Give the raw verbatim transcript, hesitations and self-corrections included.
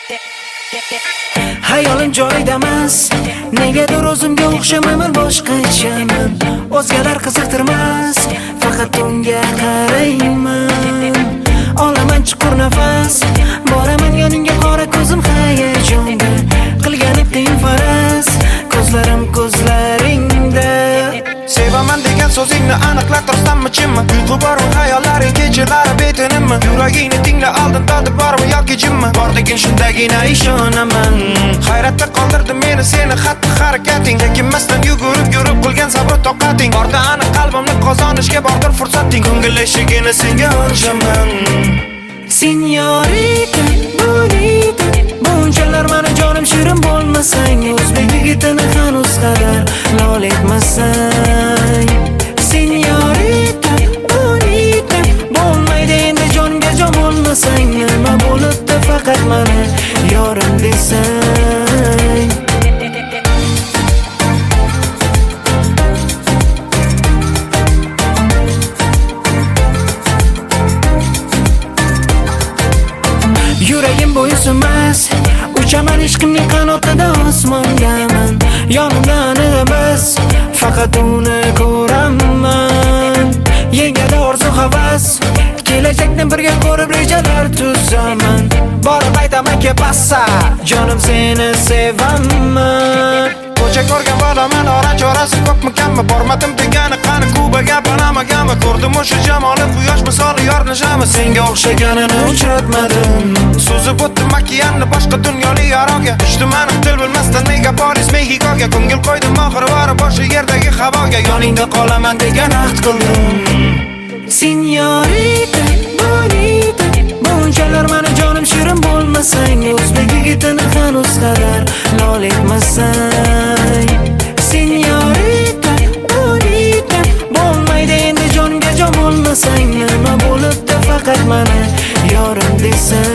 Hayolim joyida emas, negadir o'zimga o'xshamaman, boshqachaman. O'zgalar qiziqtirmas, faqat unga qarayman. Olaman chuqur nafas, boraman yoningga, qora ko'zim hayajonda. Qilganim qiyin faraz, ko'zlarim ko'zlaringda. Sevaman degan so'zingni aniqlashtirsammi chinmi? Uyqu bormi, hayollaring kechalari betinimmi? Yuragingni tingla, oldin totib bormi yoki jimmi? Borligin shundagina ishonaman. Hayratda qoldirdi meni seni xatti harakating. Chekinmasdan yugurib yurib qilgan sabr toqating. Borda aniq qalbimni qozonishga bordir fursating. Ko'ngil eshigini senga ochaman. Signorita, bonita, bunchalar meni jonim shirin bo'lmasang, o'zbek yigitini hanuz qadar lol etmasang. Signorita, bonita, bo'lmaydi endi jonga jon bo'lmasang, nima bo'libdi faqat meni yorim desang. Yuragim bo'ysunmas, uchaman ishqimning qanotida osmongaman. Yonimda aniq emas, faqat uni ko'raman. Yengada orzu havas, kelajakni birga ko'rib rejalar tuzaman. Borib aytaman ki passa, jonim seni sevaman. Ko'cha ko'rgan bolaman, ora chorasi ko'pmikanmi? Bormadim degani qani Kubaga, Panamagami? Ko'rdim o'sha jamoli quyosh misoli yornishami? Senga o'xshaganini uchratmadim. So'zib o'tdim okeanni boshqa dunyoli yaroqga. Tushdim aniq til bilmasdan nega Paris, Mexikoga. Ko'ngil qo'ydim oxiri borib o'sha yerdagi havoga. Yoningda qolaman degan ahd qildim. Signorita, bonita, bunchalar meni jonim shirin bo'lmasang, o'zbek yigitini hanuz qadar lol etmasang. Signorita, bonita, bo'lmaydi endi jonga jon bo'lmasang, nima bo'libdi faqat meni yorim desang.